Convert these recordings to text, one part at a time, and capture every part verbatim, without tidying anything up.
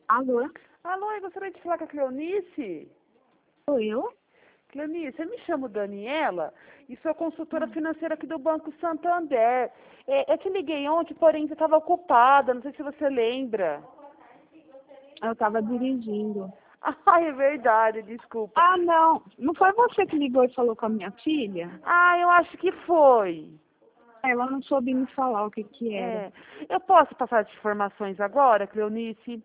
Alô? Alô, eu gostaria de falar com a Cleonice. Sou eu? Cleonice, eu me chamo Daniela e sou consultora financeira aqui do Banco Santander. É, eu te liguei ontem, porém você estava ocupada, não sei se você lembra. Eu estava dirigindo. Ah, é verdade, desculpa. Ah, não. Não foi você que ligou e falou com a minha filha? Ah, eu acho que foi. Ela não soube me falar o que que era. É. Eu posso passar as informações agora, Cleonice?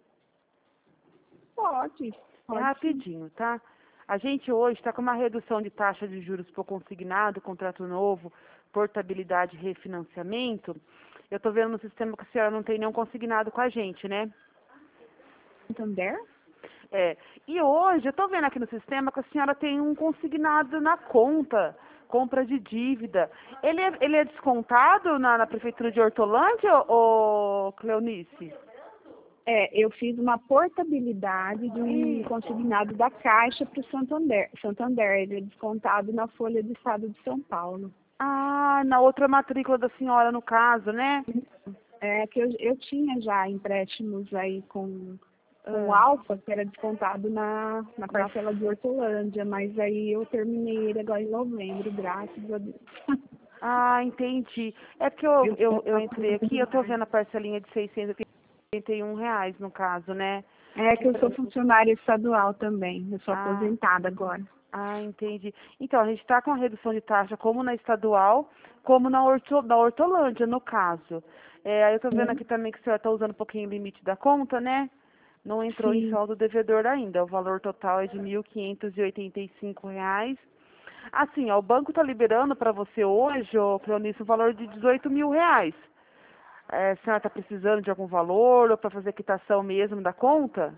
Pode. É Pode sim. rapidinho, tá? A gente hoje está com uma redução de taxa de juros por consignado, contrato novo, portabilidade e refinanciamento. Eu estou vendo no sistema que a senhora não tem nenhum consignado com a gente, né? Santander? É. E hoje, eu estou vendo aqui no sistema que a senhora tem um consignado na conta, compra de dívida. Ele é, ele é descontado na, na Prefeitura de Hortolândia, ou Cleonice? É, eu fiz uma portabilidade de um Ih. consignado da Caixa para o Santander. Santander, ele é descontado na Folha do Estado de São Paulo. Ah, na outra matrícula da senhora, no caso, né? É que eu, eu tinha já empréstimos aí com, com o Ah. Alfa, que era descontado na, na parcela de Hortolândia, mas aí eu terminei ele agora em novembro, graças a Deus. Ah, entendi. É porque eu, Eu eu, tô eu entrei aqui, eu tô demais. vendo a parcelinha de seiscentos e oitenta e um reais, no caso, né? É que eu sou funcionária estadual também, eu sou Ah, aposentada agora. ah, entendi. Então, a gente está com a redução de taxa como na estadual, como na, Horto, na Hortolândia, no caso. É, aí eu tô vendo Sim, aqui também que a senhora está usando um pouquinho o limite da conta, né? Não entrou em sim. saldo devedor ainda. O valor total é de mil quinhentos e oitenta e cinco reais. Assim, ó, o banco está liberando para você hoje, ô Cleonice, o valor de dezoito mil reais. É, a senhora está precisando de algum valor ou para fazer quitação mesmo da conta?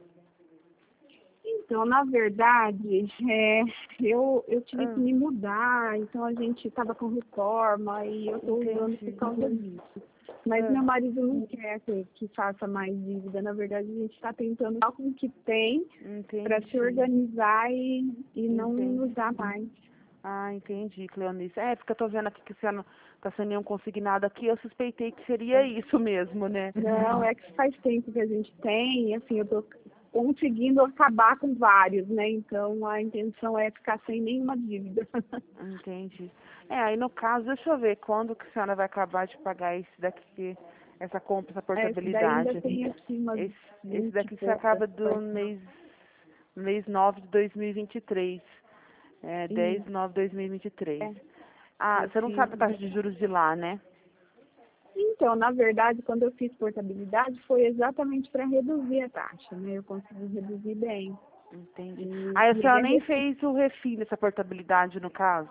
Então, na verdade, é, eu, eu tive que Ah, me mudar, então a gente estava com reforma e eu estou usando por entendi. causa disso. Mas Ah, meu marido não quer que, que faça mais dívida. Na verdade, a gente está tentando dar com o que tem para se entendi. organizar e, e não Entendi. usar mais. Ah, entendi, Cleonice. É, porque eu tô vendo aqui que você não tá sem nenhum consignado aqui, eu suspeitei que seria isso mesmo, né? Não, é que faz tempo que a gente tem, e assim, eu estou conseguindo acabar com vários, né? Então a intenção é ficar sem nenhuma dívida. Entendi. É, aí no caso, deixa eu ver quando que a senhora vai acabar de pagar esse daqui, essa compra, essa É, esse daí ainda portabilidade. tem assim umas Esse, esse vinte e daqui se poucas acaba do parcelas. mês, mês nove de dois mil e vinte e três. É, dez Isso, de nove de dois mil e vinte e três. é, Ah, eu você não fiz. sabe a taxa de juros de lá, né? Então, na verdade, quando eu fiz portabilidade, foi exatamente para reduzir a taxa, né? Eu consegui reduzir bem. Entendi. E, Aí a e ele senhora é nem recente. fez o refim dessa portabilidade, no caso?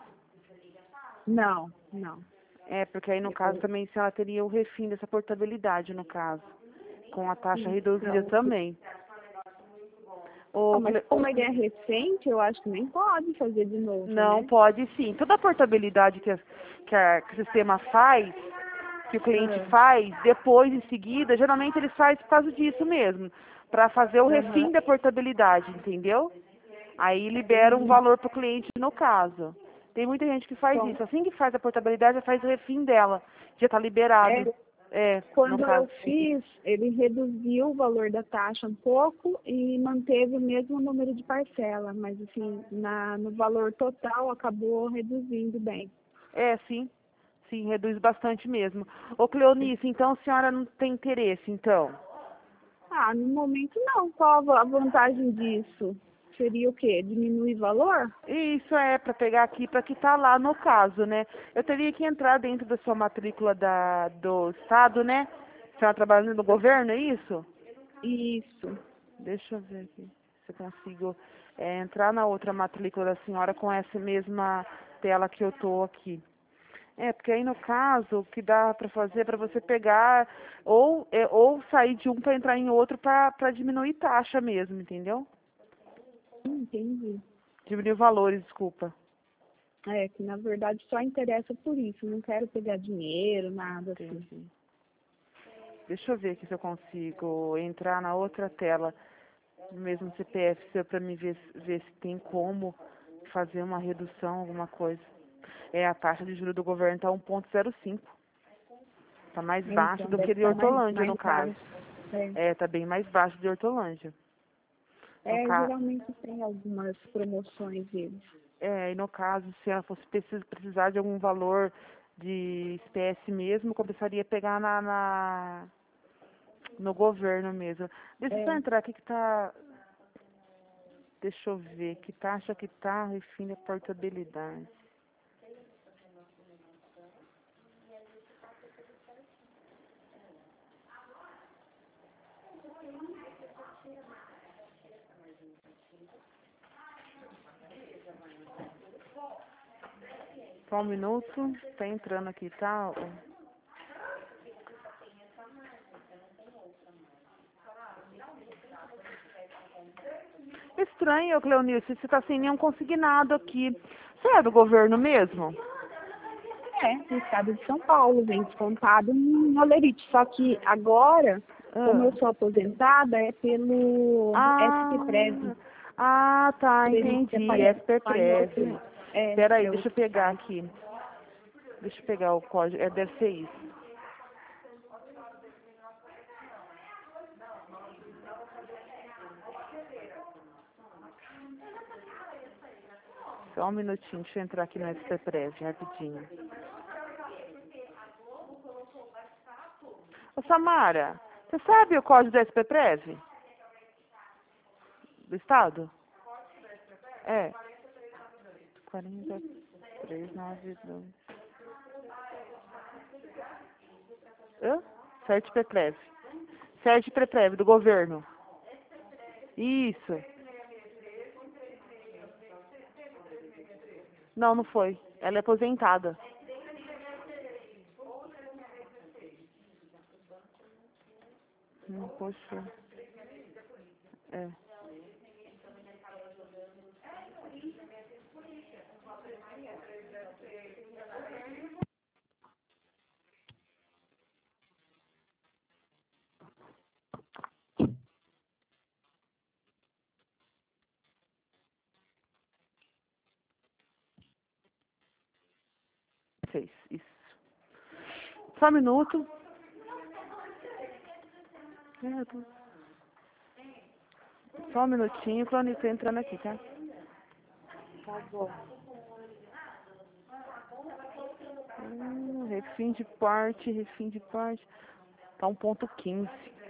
Não, não. É, porque aí no caso Eu, também a senhora teria o refim dessa portabilidade, no caso. Com a taxa reduzida então, também. ah, Ô, mas Cle- como ele é recente, eu acho que nem pode fazer de novo, Não, né? pode sim. Toda a portabilidade que, a- que, a- que o sistema faz, que o cliente Ah, faz, depois, em seguida, geralmente ele faz por causa disso mesmo. Para fazer o aham, refim da portabilidade, entendeu? Aí libera um entendi. valor para o cliente no caso. Tem muita gente que faz Bom, isso. Assim que faz a portabilidade, já faz o refim dela. Já está liberado. é, É, no quando eu caso. fiz, ele reduziu o valor da taxa um pouco e manteve o mesmo número de parcela, mas assim, na, no valor total acabou reduzindo bem. É, sim. Sim, reduz bastante mesmo. Ô, Cleonice, então a senhora não tem interesse, então? Ah, no momento não. Qual a vantagem disso? Seria o quê? Diminuir valor? Isso é para pegar aqui para quitar lá no caso, né? Eu teria que entrar dentro da sua matrícula da, do estado, né? A senhora trabalhando no governo, é isso? Isso. Deixa eu ver aqui se eu consigo é, entrar na outra matrícula da senhora com essa mesma tela que eu tô aqui. É, porque aí no caso, o que dá para fazer é para você pegar ou, é, ou sair de um para entrar em outro para diminuir taxa mesmo, entendeu? Entendi. Diminuir valores, desculpa. É, que na verdade só interessa por isso. Não quero pegar dinheiro, nada assim. Entendi. Deixa eu ver aqui se eu consigo entrar na outra tela do mesmo C P F seu para me ver, se- ver se tem como fazer uma redução, alguma coisa. É, a taxa de juros do governo está um ponto zero cinco. Está mais É, baixo então do deve que de estar mais, Hortolândia, mais no caso. baixo. É. É, está bem mais baixo de Hortolândia. No É, ca... geralmente tem algumas promoções eles. É, e no caso, se ela fosse precis- precisar de algum valor de espécie mesmo, começaria a pegar na, na- no governo mesmo. Deixa eu só É, entrar aqui que tá. Deixa eu ver, que taxa que tá, refim da portabilidade. Só um minuto, tá entrando aqui, tá? Estranho, Cleonice, você tá sem nenhum consignado aqui. Você é do governo mesmo? é, no estado de São Paulo, vem descontado no Olerite. Só que agora, como Ah, eu sou aposentada, é pelo ah, S P Prev. ah, tá, Por ele que entendi. aparece só em S P Prev. outro, é, Espera aí, é deixa eu outro pegar estado. aqui. Deixa eu pegar o código. É, deve ser isso. Só um minutinho, deixa eu entrar aqui no S P Prev, rapidinho. Ô, Samara, você sabe o código do S P Prev? Do estado? É. quarenta e três noventa e dois. Hã? Sérgio Preprev. Sérgio Preprev, do governo. Isso. Não, não foi. Ela é aposentada. Hum, poxa. É. Seis. Isso. Só um minuto. É, tô- Só um minutinho, Clone, tô entrando aqui, tá? Tá bom. Hum, refim de parte, refim de parte. Tá um ponto quinze.